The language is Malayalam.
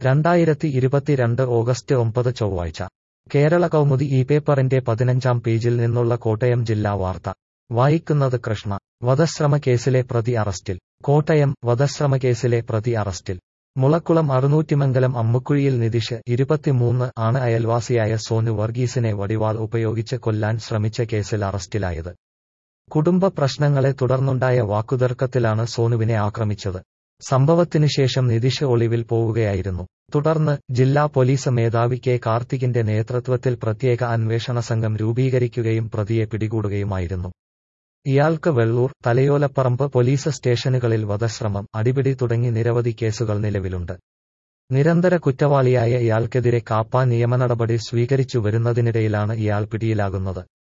2022 ഓഗസ്റ്റ് 9 ചൊവ്വാഴ്ച കേരള കൗമുദി ഈ പേപ്പറിന്റെ 15-ാം പേജിൽ നിന്നുള്ള കോട്ടയം ജില്ലാ വാർത്ത വായിക്കുന്നത് കൃഷ്ണ. വധശ്രമക്കേസിലെ പ്രതി അറസ്റ്റിൽ. കോട്ടയം. വധശ്രമക്കേസിലെ പ്രതി അറസ്റ്റിൽ. മുളക്കുളം അറുനൂറ്റിമംഗലം അമ്മുക്കുഴിയിൽ നിതീഷ് 23 ആണ് അയൽവാസിയായ സോനു വർഗീസിനെ വടിവാൾ ഉപയോഗിച്ച് കൊല്ലാൻ ശ്രമിച്ച കേസിൽ അറസ്റ്റിലായത്. കുടുംബ പ്രശ്നങ്ങളെ തുടർന്നുണ്ടായ വാക്കുതർക്കത്തിലാണ് സോനുവിനെ ആക്രമിച്ചത്. സംഭവത്തിനുശേഷം നിതീഷ് ഒളിവിൽ പോവുകയായിരുന്നു. തുടർന്ന് ജില്ലാ പോലീസ് മേധാവി കെ കാർത്തികിന്റെ നേതൃത്വത്തിൽ പ്രത്യേക അന്വേഷണ സംഘം രൂപീകരിക്കുകയും പ്രതിയെ പിടികൂടുകയുമായിരുന്നു. ഇയാൾക്ക് വെള്ളൂർ, തലയോലപ്പറമ്പ് പോലീസ് സ്റ്റേഷനുകളിൽ വധശ്രമം, അടിപിടി തുടങ്ങി നിരവധി കേസുകൾ നിലവിലുണ്ട്. നിരന്തര കുറ്റവാളിയായ ഇയാൾക്കെതിരെ കാപ്പ നിയമനടപടി സ്വീകരിച്ചു വരുന്നതിനിടയിലാണ് ഇയാൾ പിടിയിലാകുന്നത്.